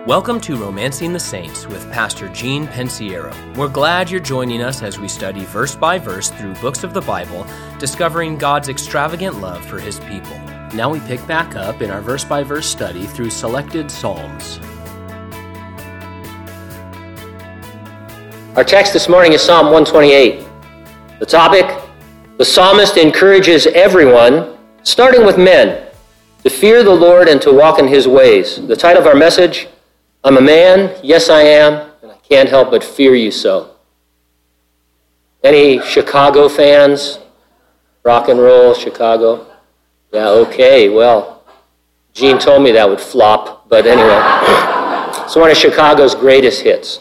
Welcome to Romancing the Saints with Pastor Gene Pensiero. We're glad you're joining us as we study verse by verse through books of the Bible, discovering God's extravagant love for His people. Now we pick back up in our verse by verse study through selected Psalms. Our text this morning is Psalm 128. The topic, the psalmist encourages everyone, starting with men, to fear the Lord and to walk in His ways. The title of our message, I'm a man, yes I am, and I can't help but fear you so. Any Chicago fans? Rock and roll, Chicago? Yeah, okay, well, Gene told me that would flop, but anyway. It's one of Chicago's greatest hits.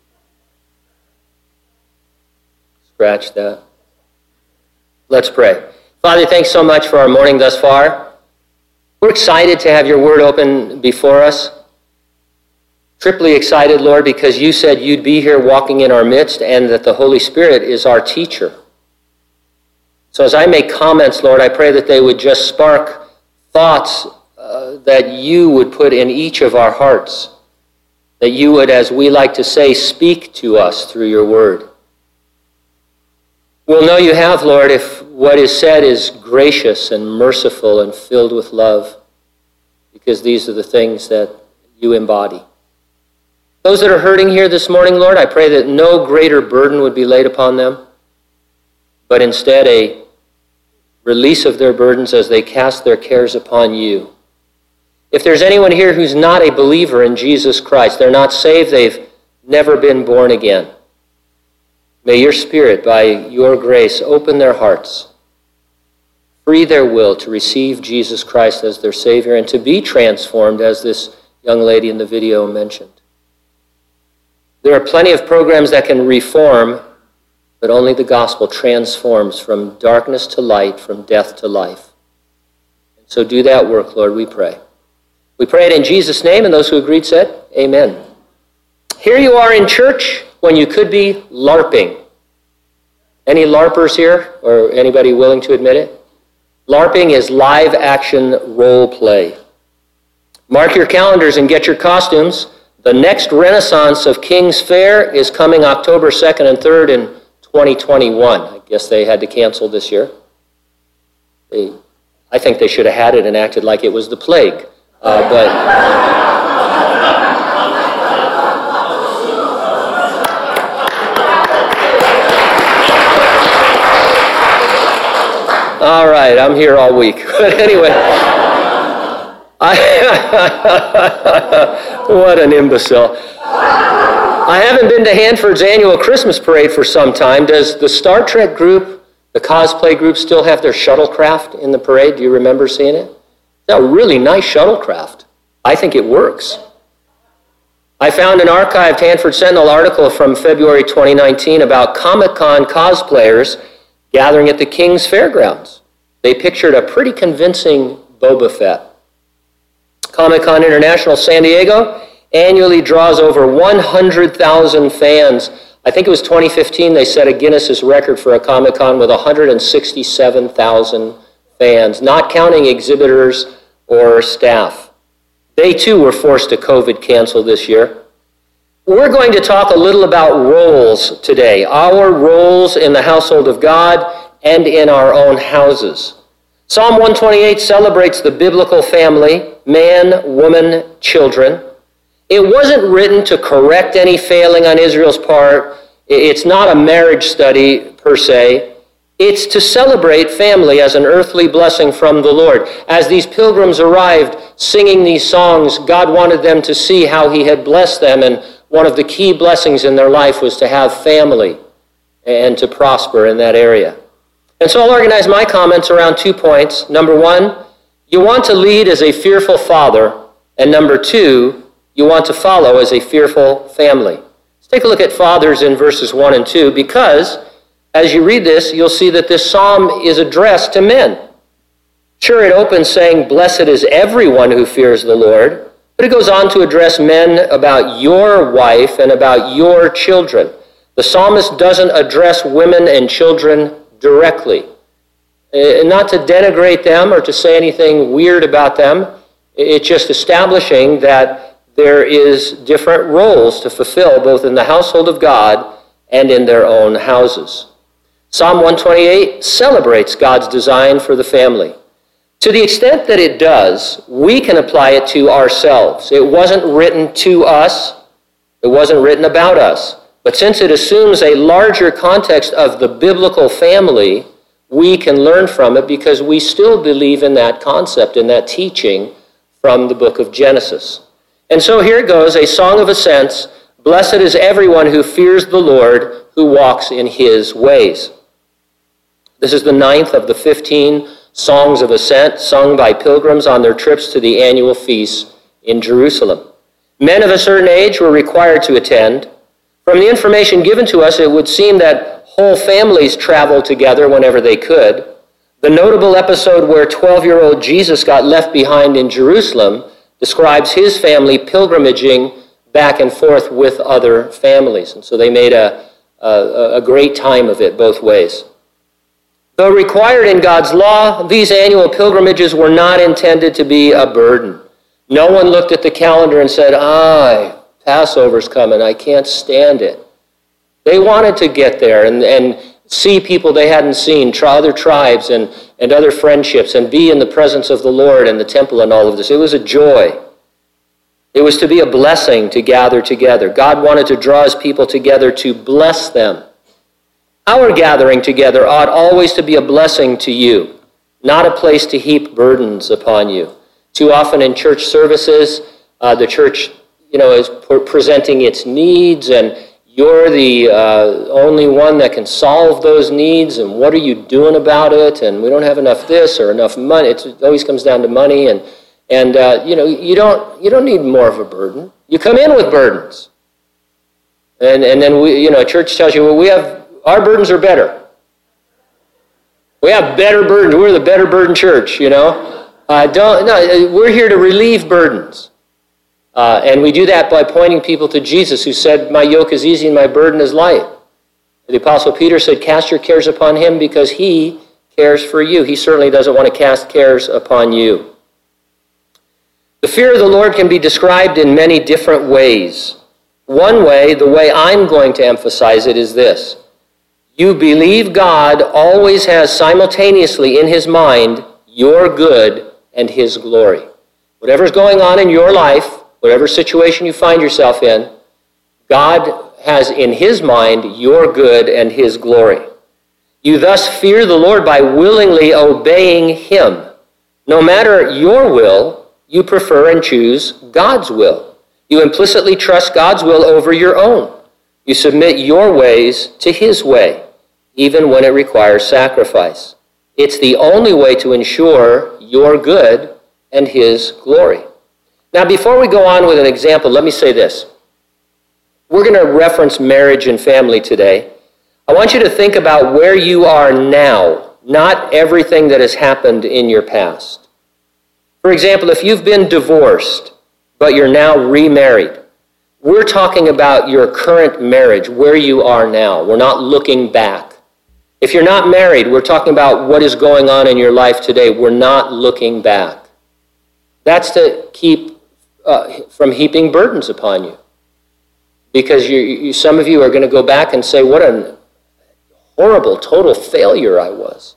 Scratch that. Let's pray. Father, thanks so much for our morning thus far. We're excited to have your word open before us. Triply excited, Lord, because you said you'd be here walking in our midst and that the Holy Spirit is our teacher. So as I make comments, Lord, I pray that they would just spark thoughts that you would put in each of our hearts, that you would, as we like to say, speak to us through your word. We'll know you have, Lord, if what is said is gracious and merciful and filled with love, because these are the things that you embody. Those that are hurting here this morning, Lord, I pray that no greater burden would be laid upon them, but instead a release of their burdens as they cast their cares upon you. If there's anyone here who's not a believer in Jesus Christ, they're not saved, they've never been born again, may your Spirit, by your grace, open their hearts, free their will to receive Jesus Christ as their Savior and to be transformed, as this young lady in the video mentioned. There are plenty of programs that can reform, but only the gospel transforms from darkness to light, from death to life. And so do that work, Lord, we pray. We pray it in Jesus' name, and those who agreed said, amen. Here you are in church when you could be LARPing. Any LARPers here, or anybody willing to admit it? LARPing is live action role play. Mark your calendars and get your costumes. The next renaissance of King's Fair is coming October 2nd and 3rd in 2021. I guess they had to cancel this year. I think they should have had it and acted like it was the plague. But all right, I'm here all week. But anyway, what an imbecile. I haven't been to Hanford's annual Christmas parade for some time. Does the Star Trek group, the cosplay group, still have their shuttlecraft in the parade? Do you remember seeing it? It's a really nice shuttlecraft. I think it works. I found an archived Hanford Sentinel article from February 2019 about Comic-Con cosplayers gathering at the King's Fairgrounds. They pictured a pretty convincing Boba Fett. Comic-Con International San Diego annually draws over 100,000 fans. I think it was 2015 they set a Guinness's record for a Comic-Con with 167,000 fans, not counting exhibitors or staff. They too were forced to COVID cancel this year. We're going to talk a little about roles today, our roles in the household of God and in our own houses. Psalm 128 celebrates the biblical family, man, woman, children. It wasn't written to correct any failing on Israel's part. It's not a marriage study per se. It's to celebrate family as an earthly blessing from the Lord. As these pilgrims arrived singing these songs, God wanted them to see how He had blessed them, and one of the key blessings in their life was to have family and to prosper in that area. And so I'll organize my comments around 2 points. Number one, you want to lead as a fearful father, and number two, you want to follow as a fearful family. Let's take a look at fathers in verses 1 and 2, because as you read this, you'll see that this psalm is addressed to men. Sure, it opens saying, blessed is everyone who fears the Lord, but it goes on to address men about your wife and about your children. The psalmist doesn't address women and children directly. Not to denigrate them or to say anything weird about them. It's just establishing that there is different roles to fulfill both in the household of God and in their own houses. Psalm 128 celebrates God's design for the family. To the extent that it does, we can apply it to ourselves. It wasn't written to us. It wasn't written about us. But since it assumes a larger context of the biblical family, we can learn from it because we still believe in that concept and that teaching from the book of Genesis. And so here it goes, a song of ascents. Blessed is everyone who fears the Lord, who walks in his ways. This is the 9th of the 15 songs of ascent sung by pilgrims on their trips to the annual feasts in Jerusalem. Men of a certain age were required to attend. From the information given to us, it would seem that whole families traveled together whenever they could. The notable episode where 12-year-old Jesus got left behind in Jerusalem describes his family pilgrimaging back and forth with other families. And so they made a great time of it both ways. Though required in God's law, these annual pilgrimages were not intended to be a burden. No one looked at the calendar and said, Passover's coming, I can't stand it. They wanted to get there and see people they hadn't seen, other tribes and other friendships, and be in the presence of the Lord and the temple and all of this. It was a joy. It was to be a blessing to gather together. God wanted to draw his people together to bless them. Our gathering together ought always to be a blessing to you, not a place to heap burdens upon you. Too often in church services, the church, is presenting its needs, and you're the only one that can solve those needs, and what are you doing about it? And we don't have enough this or enough money. It always comes down to money, and you don't need more of a burden. You come in with burdens, and then church tells you, well, our burdens are better. We have better burdens. We're the better burden church, we're here to relieve burdens. And we do that by pointing people to Jesus, who said, my yoke is easy and my burden is light. The Apostle Peter said, cast your cares upon him because he cares for you. He certainly doesn't want to cast cares upon you. The fear of the Lord can be described in many different ways. One way, the way I'm going to emphasize it, is this. You believe God always has simultaneously in his mind your good and his glory. Whatever's going on in your life, whatever situation you find yourself in, God has in his mind your good and his glory. You thus fear the Lord by willingly obeying him. No matter your will, you prefer and choose God's will. You implicitly trust God's will over your own. You submit your ways to his way, even when it requires sacrifice. It's the only way to ensure your good and his glory. Now, before we go on with an example, let me say this. We're going to reference marriage and family today. I want you to think about where you are now, not everything that has happened in your past. For example, if you've been divorced, but you're now remarried, we're talking about your current marriage, where you are now. We're not looking back. If you're not married, we're talking about what is going on in your life today. We're not looking back. That's to keep from heaping burdens upon you. Because some of you are going to go back and say, what a horrible, total failure I was.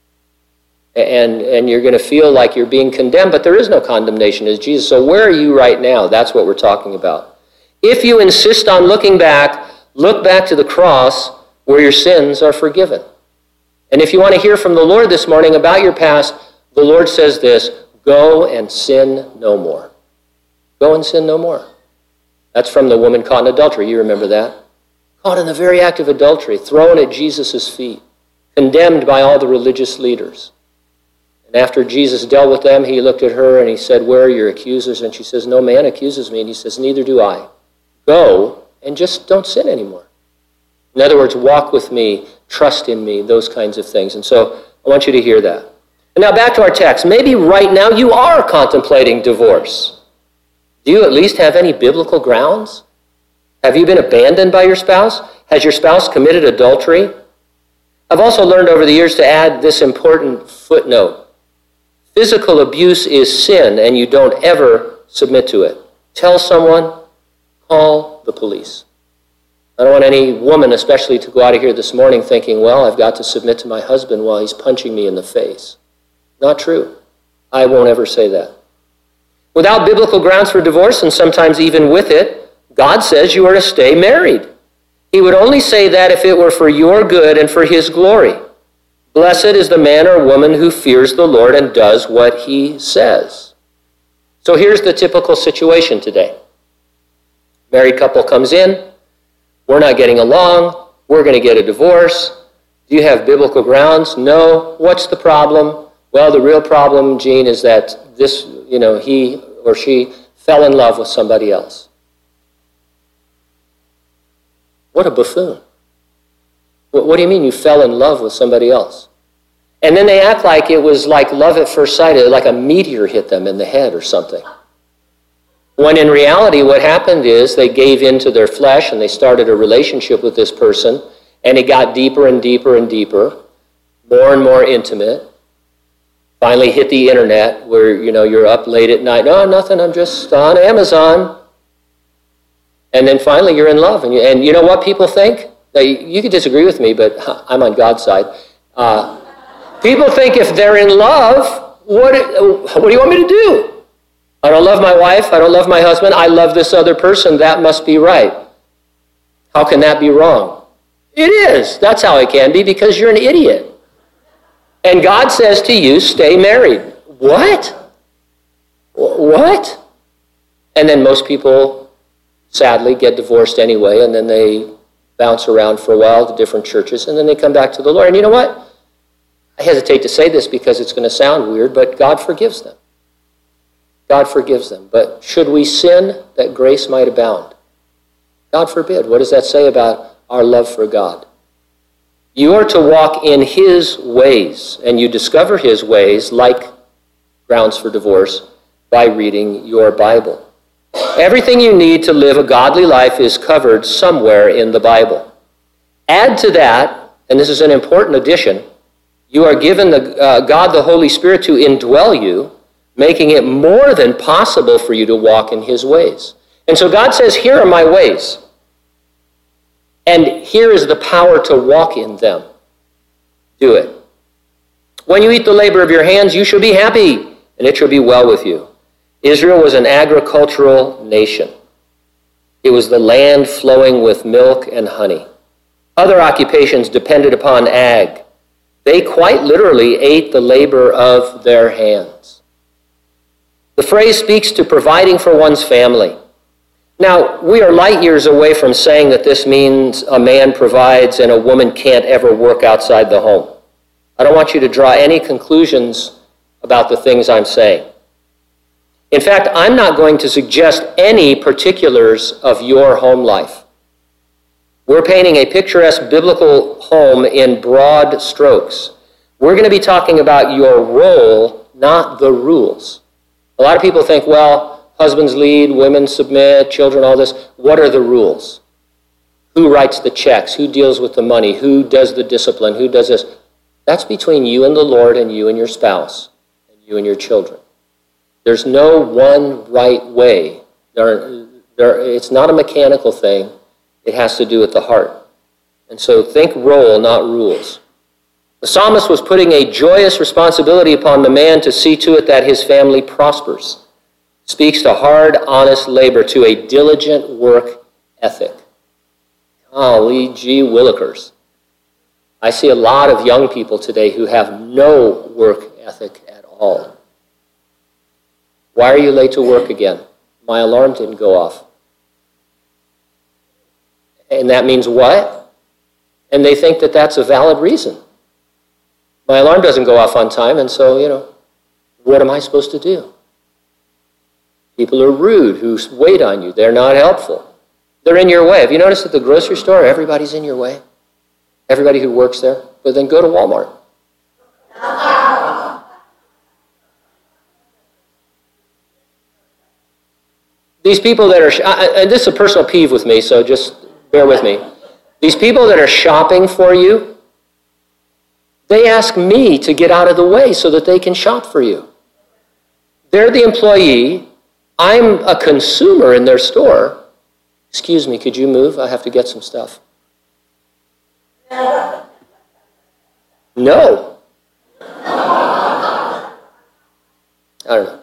And you're going to feel like you're being condemned, but there is no condemnation as Jesus. So where are you right now? That's what we're talking about. If you insist on looking back, look back to the cross where your sins are forgiven. And if you want to hear from the Lord this morning about your past, the Lord says this, go and sin no more. Go and sin no more. That's from the woman caught in adultery. You remember that? Caught in the very act of adultery, thrown at Jesus' feet, condemned by all the religious leaders. And after Jesus dealt with them, he looked at her and he said, where are your accusers? And she says, no man accuses me. And he says, neither do I. Go and just don't sin anymore. In other words, walk with me, trust in me, those kinds of things. And so I want you to hear that. And now back to our text. Maybe right now you are contemplating divorce. Do you at least have any biblical grounds? Have you been abandoned by your spouse? Has your spouse committed adultery? I've also learned over the years to add this important footnote. Physical abuse is sin, and you don't ever submit to it. Tell someone, call the police. I don't want any woman especially to go out of here this morning thinking, well, I've got to submit to my husband while he's punching me in the face. Not true. I won't ever say that. Without biblical grounds for divorce, and sometimes even with it, God says you are to stay married. He would only say that if it were for your good and for his glory. Blessed is the man or woman who fears the Lord and does what he says. So here's the typical situation today. Married couple comes in. We're not getting along. We're going to get a divorce. Do you have biblical grounds? No. What's the problem? Well, the real problem, Gene, is that he or she fell in love with somebody else. What a buffoon. What do you mean you fell in love with somebody else? And then they act like it was like love at first sight, like a meteor hit them in the head or something. When in reality, what happened is they gave in to their flesh and they started a relationship with this person, and it got deeper and deeper and deeper, more and more intimate. Finally hit the internet where, you're up late at night. No, nothing, I'm just on Amazon. And then finally you're in love. And you know what people think? Now, you could disagree with me, but I'm on God's side. People think if they're in love, what do you want me to do? I don't love my wife. I don't love my husband. I love this other person. That must be right. How can that be wrong? It is. That's how it can be, because you're an idiot. And God says to you, stay married. What? What? And then most people, sadly, get divorced anyway, and then they bounce around for a while to different churches, and then they come back to the Lord. And you know what? I hesitate to say this because it's going to sound weird, but God forgives them. God forgives them. But should we sin that grace might abound? God forbid. What does that say about our love for God? You are to walk in his ways, and you discover his ways, like grounds for divorce, by reading your Bible. Everything you need to live a godly life is covered somewhere in the Bible. Add to that, and this is an important addition, you are given God the Holy Spirit to indwell you, making it more than possible for you to walk in his ways. And so God says, here are my ways. And here is the power to walk in them. Do it. When you eat the labor of your hands, you shall be happy, and it shall be well with you. Israel was an agricultural nation. It was the land flowing with milk and honey. Other occupations depended upon ag. They quite literally ate the labor of their hands. The phrase speaks to providing for one's family. Now, we are light years away from saying that this means a man provides and a woman can't ever work outside the home. I don't want you to draw any conclusions about the things I'm saying. In fact, I'm not going to suggest any particulars of your home life. We're painting a picturesque biblical home in broad strokes. We're going to be talking about your role, not the rules. A lot of people think, well, husbands lead, women submit, children, all this. What are the rules? Who writes the checks? Who deals with the money? Who does the discipline? Who does this? That's between you and the Lord and you and your spouse and you and your children. There's no one right way. It's not a mechanical thing. It has to do with the heart. And so think role, not rules. The psalmist was putting a joyous responsibility upon the man to see to it that his family prospers. Speaks to hard, honest labor, to a diligent work ethic. Golly gee willikers. I see a lot of young people today who have no work ethic at all. Why are you late to work again? My alarm didn't go off. And that means what? And they think that that's a valid reason. My alarm doesn't go off on time, and so, what am I supposed to do? People are rude who wait on you. They're not helpful. They're in your way. Have you noticed at the grocery store, everybody's in your way? Everybody who works there? But then go to Walmart. These people that are, and this is a personal peeve with me, so just bear with me. These people that are shopping for you, they ask me to get out of the way so that they can shop for you. They're the employee. I'm a consumer in their store. Excuse me, could you move? I have to get some stuff. No. I don't know.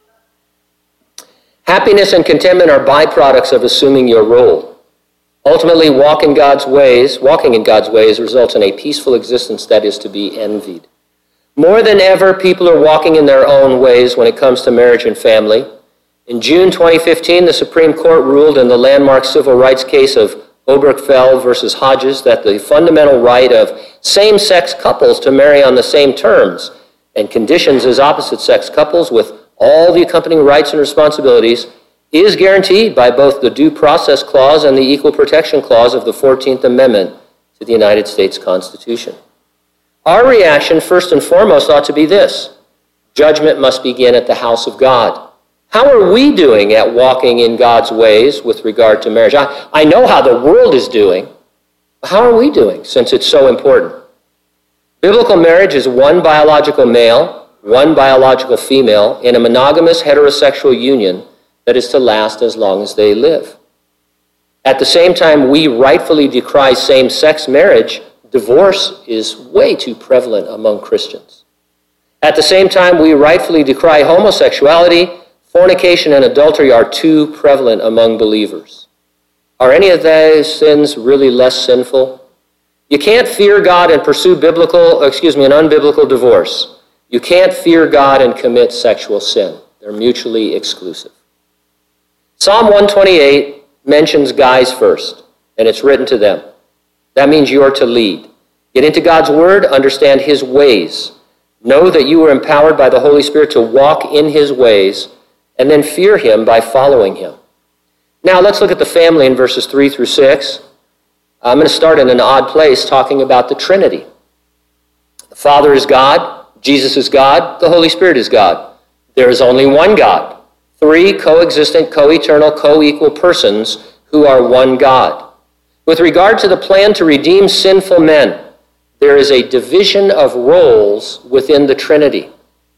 Happiness and contentment are byproducts of assuming your role. Ultimately, walking in God's ways results in a peaceful existence that is to be envied. More than ever, people are walking in their own ways when it comes to marriage and family. In June 2015, the Supreme Court ruled in the landmark civil rights case of Obergefell versus Hodges that the fundamental right of same-sex couples to marry on the same terms and conditions as opposite-sex couples with all the accompanying rights and responsibilities is guaranteed by both the Due Process Clause and the Equal Protection Clause of the 14th Amendment to the United States Constitution. Our reaction, first and foremost, ought to be this: judgment must begin at the house of God. How are we doing at walking in God's ways with regard to marriage? I know how the world is doing. How are we doing, since it's so important? Biblical marriage is one biological male, one biological female in a monogamous heterosexual union that is to last as long as they live. At the same time, we rightfully decry same-sex marriage. Divorce is way too prevalent among Christians. At the same time, we rightfully decry homosexuality. Fornication and adultery are too prevalent among believers. Are any of those sins really less sinful? You can't fear God and pursue an unbiblical divorce. You can't fear God and commit sexual sin. They're mutually exclusive. Psalm 128 mentions guys first, and it's written to them. That means you're to lead. Get into God's word, understand his ways. Know that you are empowered by the Holy Spirit to walk in his ways, and then fear him by following him. Now let's look at the family in verses 3 through 6. I'm going to start in an odd place talking about the Trinity. The Father is God, Jesus is God, the Holy Spirit is God. There is only one God. 3 coexistent, co-eternal, co-equal persons who are one God. With regard to the plan to redeem sinful men, there is a division of roles within the Trinity.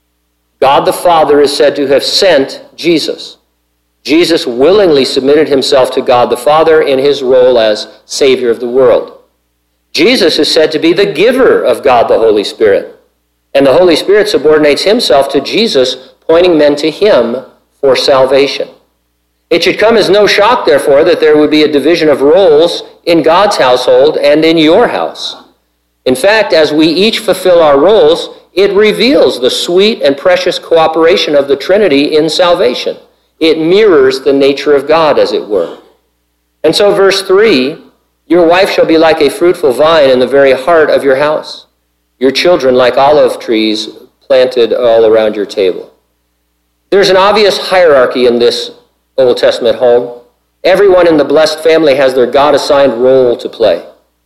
God the Father is said to have sent Jesus. Jesus willingly submitted himself to God the Father in his role as Savior of the world. Jesus is said to be the giver of God the Holy Spirit. And the Holy Spirit subordinates himself to Jesus, pointing men to him for salvation. It should come as no shock, therefore, that there would be a division of roles in God's household and in your house. In fact, as we each fulfill our roles, it reveals the sweet and precious cooperation of the Trinity in salvation. It mirrors the nature of God, as it were. And so verse 3, your wife shall be like a fruitful vine in the very heart of your house, your children like olive trees planted all around your table. There's an obvious hierarchy in this Old Testament home. Everyone in the blessed family has their God-assigned role to play.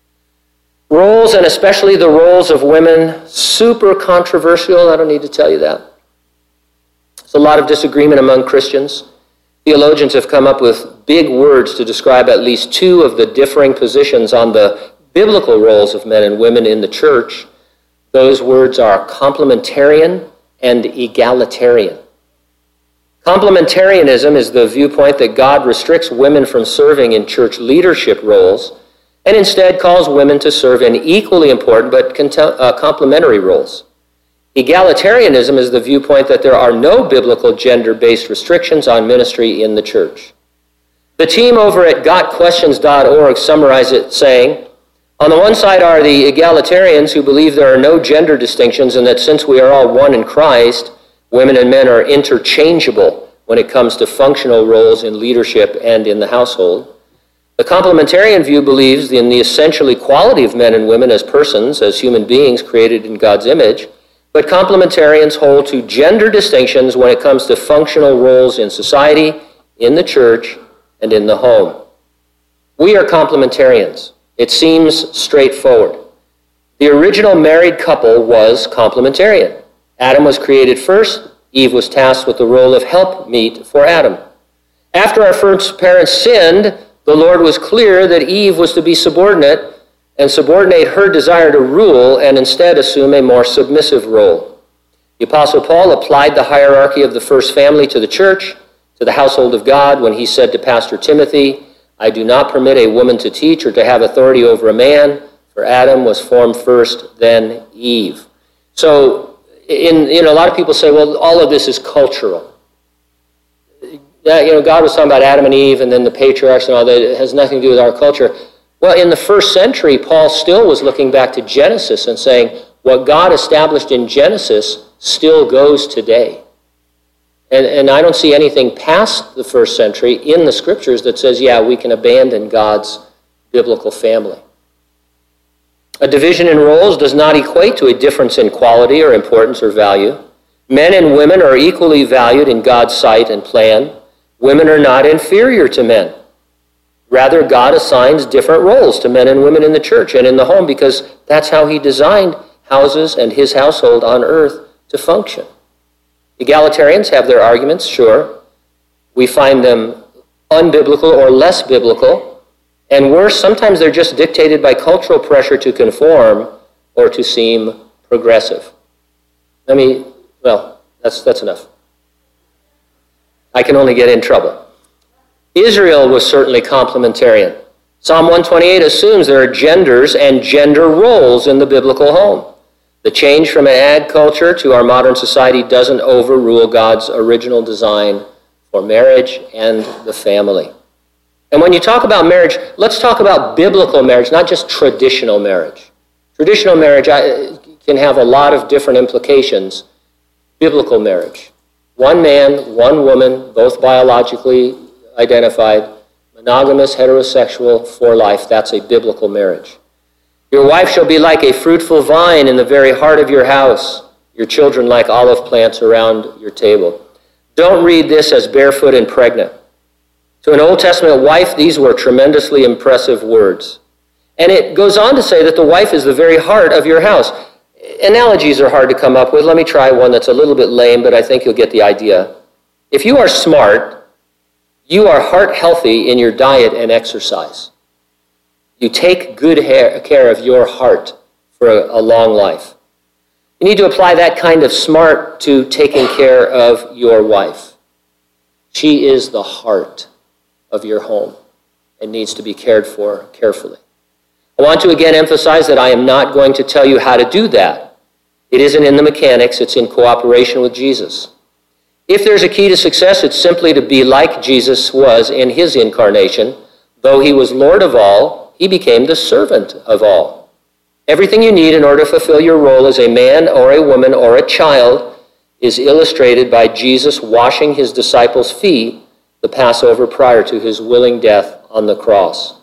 Roles, and especially the roles of women, super controversial. I don't need to tell you that. There's a lot of disagreement among Christians. Theologians have come up with big words to describe at least 2 of the differing positions on the biblical roles of men and women in the church. Those words are complementarian and egalitarian. Complementarianism is the viewpoint that God restricts women from serving in church leadership roles and instead calls women to serve in equally important but complementary roles. Egalitarianism is the viewpoint that there are no biblical gender-based restrictions on ministry in the church. The team over at gotquestions.org summarized it saying, on the one side are the egalitarians who believe there are no gender distinctions and that since we are all one in Christ, women and men are interchangeable when it comes to functional roles in leadership and in the household. The complementarian view believes in the essential equality of men and women as persons, as human beings created in God's image, but complementarians hold to gender distinctions when it comes to functional roles in society, in the church, and in the home. We are complementarians. It seems straightforward. The original married couple was complementarian. Adam was created first. Eve was tasked with the role of helpmeet for Adam. After our first parents sinned, the Lord was clear that Eve was to be subordinate and subordinate her desire to rule and instead assume a more submissive role. The Apostle Paul applied the hierarchy of the first family to the church to the household of God when he said to Pastor Timothy, "I do not permit a woman to teach or to have authority over a man, for Adam was formed first, then Eve." So a lot of people say, well, all of this is cultural. God was talking about Adam and Eve and then the patriarchs and all that. It has nothing to do with our culture. Well, in the first century, Paul still was looking back to Genesis and saying, what God established in Genesis still goes today. And I don't see anything past the first century in the scriptures that says, yeah, we can abandon God's biblical family. A division in roles does not equate to a difference in quality or importance or value. Men and women are equally valued in God's sight and plan. Women are not inferior to men. Rather, God assigns different roles to men and women in the church and in the home because that's how he designed houses and his household on earth to function. Egalitarians have their arguments, sure. We find them unbiblical or less biblical. And worse, sometimes they're just dictated by cultural pressure to conform or to seem progressive. That's enough. I can only get in trouble. Israel was certainly complementarian. Psalm 128 assumes there are genders and gender roles in the biblical home. The change from an ag culture to our modern society doesn't overrule God's original design for marriage and the family. And when you talk about marriage, let's talk about biblical marriage, not just traditional marriage. Traditional marriage can have a lot of different implications. Biblical marriage. One man, one woman, both biologically identified, monogamous, heterosexual, for life. That's a biblical marriage. Your wife shall be like a fruitful vine in the very heart of your house, your children like olive plants around your table. Don't read this as barefoot and pregnant. To an Old Testament wife, these were tremendously impressive words. And it goes on to say that the wife is the very heart of your house. Analogies are hard to come up with. Let me try one that's a little bit lame, but I think you'll get the idea. If you are smart, you are heart healthy in your diet and exercise. You take good care of your heart for a long life. You need to apply that kind of smart to taking care of your wife. She is the heart of your home and needs to be cared for carefully. I want to again emphasize that I am not going to tell you how to do that. It isn't in the mechanics, it's in cooperation with Jesus. If there's a key to success, it's simply to be like Jesus was in his incarnation. Though he was Lord of all, he became the servant of all. Everything you need in order to fulfill your role as a man or a woman or a child is illustrated by Jesus washing his disciples' feet the Passover prior to his willing death on the cross.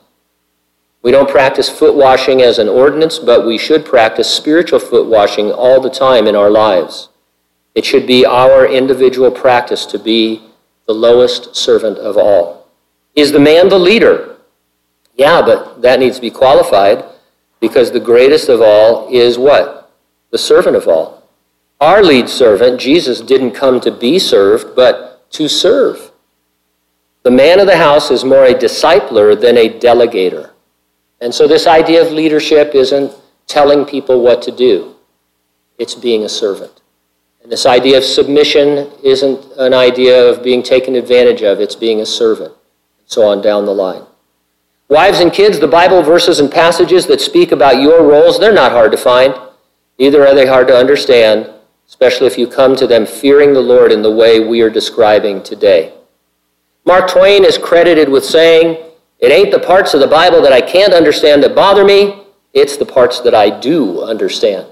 We don't practice foot washing as an ordinance, but we should practice spiritual foot washing all the time in our lives. It should be our individual practice to be the lowest servant of all. Is the man the leader? Yeah, but that needs to be qualified because the greatest of all is what? The servant of all. Our lead servant, Jesus, didn't come to be served, but to serve. The man of the house is more a discipler than a delegator. And so this idea of leadership isn't telling people what to do. It's being a servant. And this idea of submission isn't an idea of being taken advantage of. It's being a servant. And so on down the line. Wives and kids, the Bible verses and passages that speak about your roles, they're not hard to find. Neither are they hard to understand, especially if you come to them fearing the Lord in the way we are describing today. Mark Twain is credited with saying, "It ain't the parts of the Bible that I can't understand that bother me, it's the parts that I do understand."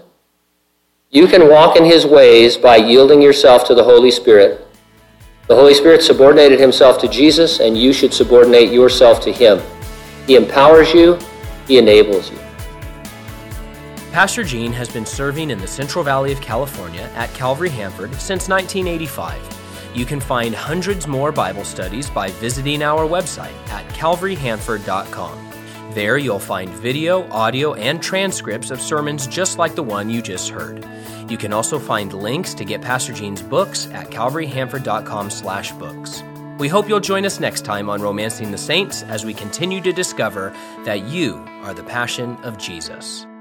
You can walk in his ways by yielding yourself to the Holy Spirit. The Holy Spirit subordinated himself to Jesus, and you should subordinate yourself to him. He empowers you, he enables you. Pastor Gene has been serving in the Central Valley of California at Calvary Hanford since 1985. You can find hundreds more Bible studies by visiting our website at calvaryhanford.com. There you'll find video, audio, and transcripts of sermons just like the one you just heard. You can also find links to get Pastor Gene's books at calvaryhanford.com/books. We hope you'll join us next time on Romancing the Saints as we continue to discover that you are the passion of Jesus.